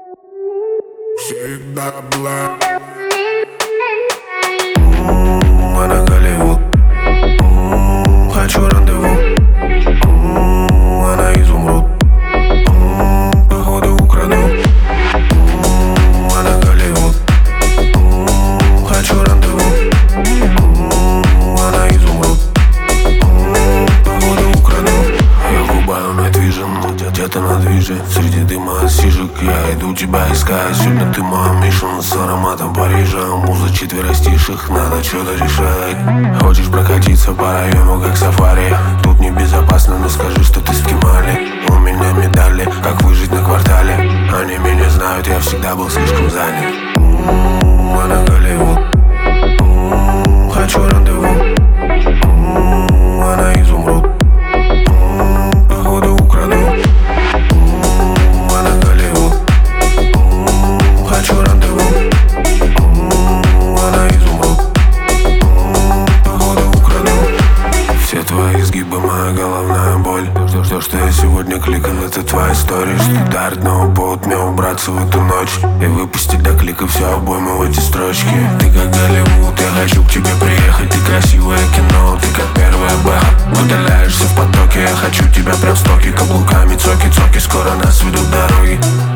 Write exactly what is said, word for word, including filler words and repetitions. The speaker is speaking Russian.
Всегда была. М-м, она Голливуд. М-м, хочу рандеву. М-м, она изумруд. М-м, походу украду. М-м, она Голливуд. М-м, хочу рандеву. М-м, она изумруд. М-м, походу украду. Я губаю недвижим, где-то на движе. Среди дыма от сижек я иду тебя искать. Сегодня ты моя Мишин с ароматом Парижа. Муза четверостиших, надо что-то решать. Хочешь прокатиться по району, как сафари? Тут небезопасно, но скажи, что ты с Кемали. У меня медали, как выжить на квартале. Они меня знают, я всегда был слишком занят. М-м, она Голливуд. М-м, хочу рандеву. М-м, она изумруд. М-м, походу украду. М-м, она Голливуд. М-м, хочу рандеву. М-м, она изумруд. М-м, походу украду. Все твои изгибы, моя головная боль. То, что, что я сегодня кликал, это твоя история. Что дарит новый повод мне убраться в эту ночь и выпустить до клика все обоймы в эти строчки. Ты как Голливуд, я хочу к тебе приехать. Ты красивое кино, ты как первая Б. Удаляешься в потоке, я хочу тебя прям в стоке. Каблуками цоки-цоки, скоро нас ведут дороги.